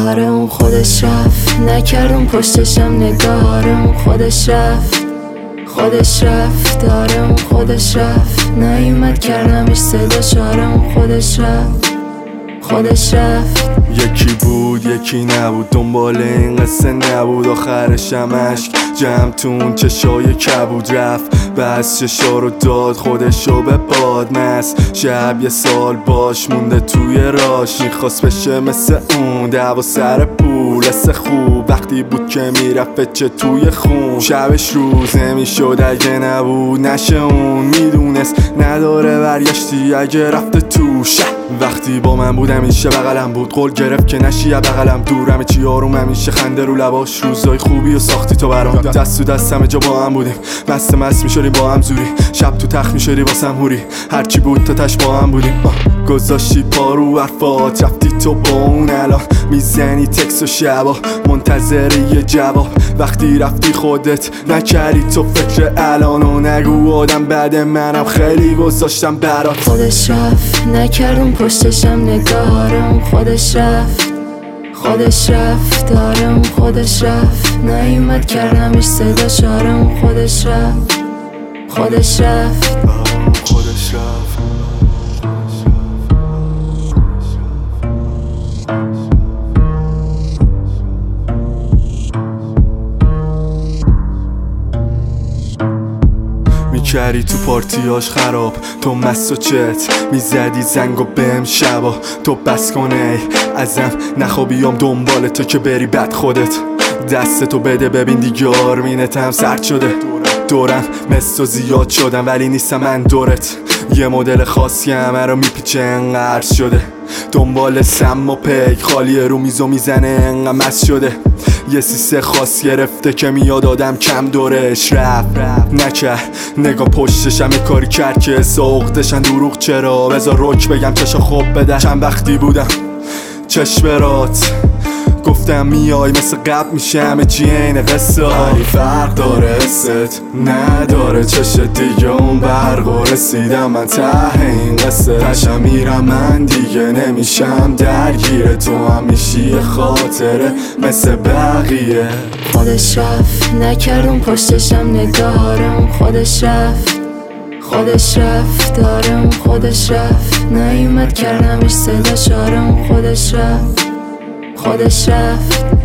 آره اون خودش رفت، نکردم پشتشم نگاه. آره اون خودش رفت، خودش رفت. آره اون خودش رفت، نیومد کردمش صداش. آره اون خودش رفت، خودش رفت. یکی بود یکی نبود، دنبال این قصه نبود، آخرش هم عشق جمع تو اون چشای کبود. رفت بس چشا رو داد خودشو به باد مست. شب یه سال باش مونده توی راش، میخواست بشه مثل اون، دعوا سر پول حس خوب وقتی بود که میرفت چه توی خون. شبش روز نمیشد اگه نبود نشه اون، میدونست نداره برگشتی اگه رفته تو شب. وقتی با من بود همیشه بغلم بود، قول گرفت که نشی بغلم دور. همه چی آروم همیشه خنده رو لباش، روزای خوبی و ساختی تو برام. دست تو دست همه جا با هم بودیم، مست میشدیم با هم زوری. شب تو تخت میشدی واسم هوری، هرچی بود تا تش با هم بودیم. گذاشتی پارو حرفات رفتی تو با اون، الان میزنی تکس و شبا منتظری یه جواب. وقتی رفتی خودت نکردی تو فکر الانو، نگو آدم بعد منم خیلی گذاشتم برات. خودش رفت، نکردم پشتشم نگاه. آره اون خودش رفت، خودش رفت. آره اون خودش رفت، نیومد کردمش صداش. آره اون خودش رفت، خودش رفت. خودش رفت. میکردی تو پارتیاش خراب، تو مست و چت میزدی زنگ و بهم شبا. تو بس کنه ازم نخوابیام دنبال تو که بری بد خودت. دستتو بده ببین دیگه آرمینتم سرد شده. دورم مثل زیاد شدم ولی نیستم من دورت. یه مدل خاصی همه رو میپیچه انقدر شده، دنبال سم و پیک خالیه رو میزو میزنه انقدر مست شده. یه سیسه خاص گرفته که میاد آدم کم دورش رفت نکرد. نگاه پشتشم یه کاری کرد که سوقتشن دروغ چرا، بذار رک بگم چشا خوب بده. چند وقتی بودم چشمرات گفتم میای مثل قبل میشه همه چی اینه قصه. ولی فرق داره حست نداره چش دیگه اون برق و رسیدم من ته این قصه. تشم میرم من دیگه نمیشم درگیره، تو هم میشی یه خاطره مثل بقیه. خودش رفت، نکردم پشتشم نگاه. آره اون خودش رفت، خودش رفت. آره اون خودش رفت، نیومد کردمش صداش. آره اون خودش رفت، خودش رفت.